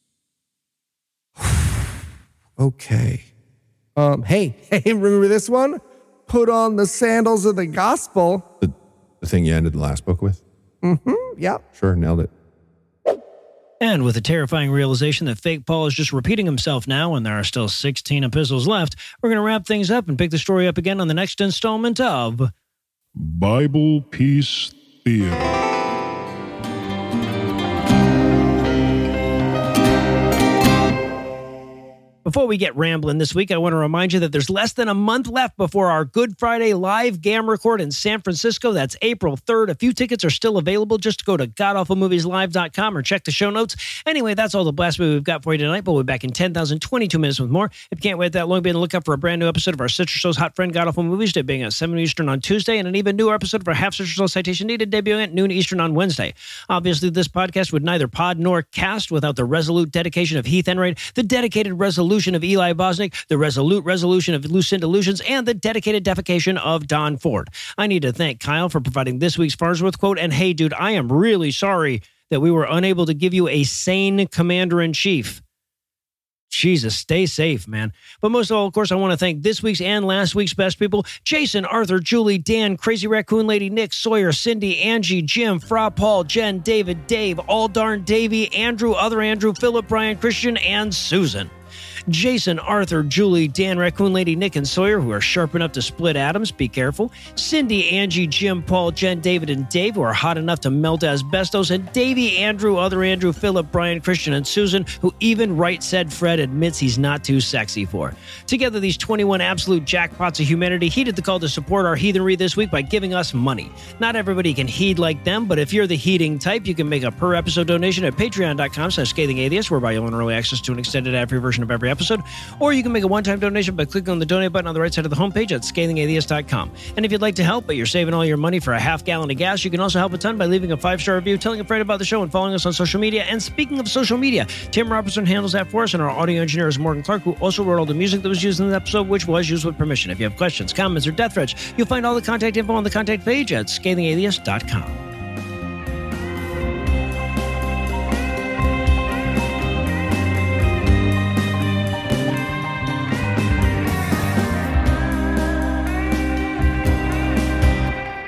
Okay. Hey, remember this one? Put on the sandals of the gospel. The thing you ended the last book with? Yep. Sure, nailed it. And with the terrifying realization that fake Paul is just repeating himself now and there are still 16 epistles left, we're going to wrap things up and pick the story up again on the next installment of Bible Peace Theater. Before we get rambling this week, I want to remind you that there's less than a month left before our Good Friday live GAM record in San Francisco. That's April 3rd. A few tickets are still available. Just go to godawfulmovieslive.com or check the show notes. Anyway, that's all the blasphemy we've got for you tonight, but we'll be back in 10,022 minutes with more. If you can't wait that long, be on the lookout for a brand new episode of our Sister Show's Hot Friend God Awful Movies, debuting at 7 Eastern on Tuesday, and an even newer episode of our Half Sister Show Citation Needed, debuting at noon Eastern on Wednesday. Obviously, this podcast would neither pod nor cast without the resolute dedication of Heath Enright, the dedicated resolution of Eli Bosnick, the resolute resolution of Lucinda Lucians, and the dedicated defecation of Don Ford. I need to thank Kyle for providing this week's Farnsworth quote, and hey, dude, I am really sorry that we were unable to give you a sane commander-in-chief. Jesus, stay safe, man. But most of all, of course, I want to thank this week's and last week's best people: Jason, Arthur, Julie, Dan, Crazy Raccoon Lady, Nick, Sawyer, Cindy, Angie, Jim, Fra, Paul, Jen, David, Dave, All Darn Davey, Andrew, Other Andrew, Philip, Brian, Christian, and Susan. Jason, Arthur, Julie, Dan, Raccoon Lady, Nick, and Sawyer, who are sharp enough to split atoms, be careful. Cindy, Angie, Jim, Paul, Jen, David, and Dave, who are hot enough to melt asbestos. And Davey, Andrew, Other Andrew, Philip, Brian, Christian, and Susan, who even Right Said Fred admits he's not too sexy for. Together, these 21 absolute jackpots of humanity heeded the call to support our heathenry this week by giving us money. Not everybody can heed like them, but if you're the heeding type, you can make a per-episode donation at patreon.com/scathingatheist, whereby you'll earn early access to an extended ad-free version of every episode. Or you can make a one-time donation by clicking on the donate button on the right side of the homepage at scathingatheist.com. And if you'd like to help, but you're saving all your money for a half gallon of gas, you can also help a ton by leaving a 5-star review, telling a friend about the show, and following us on social media. And speaking of social media, Tim Robertson handles that for us, and our audio engineer is Morgan Clark, who also wrote all the music that was used in the episode, which was used with permission. If you have questions, comments, or death threats, you'll find all the contact info on the contact page at scathingatheist.com.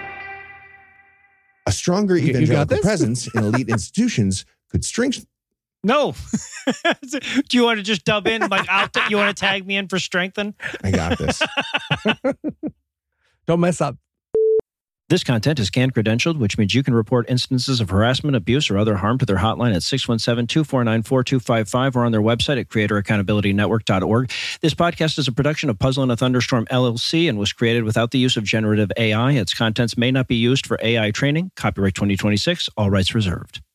A stronger evangelical presence in elite institutions could strengthen No. Do you want to just dub in? Like, you want to tag me in for strengthen? I got this. Don't mess up. This content is CAN credentialed, which means you can report instances of harassment, abuse, or other harm to their hotline at 617-249-4255 or on their website at creatoraccountabilitynetwork.org. This podcast is a production of Puzzle and a Thunderstorm, LLC, and was created without the use of generative AI. Its contents may not be used for AI training. Copyright 2026, all rights reserved.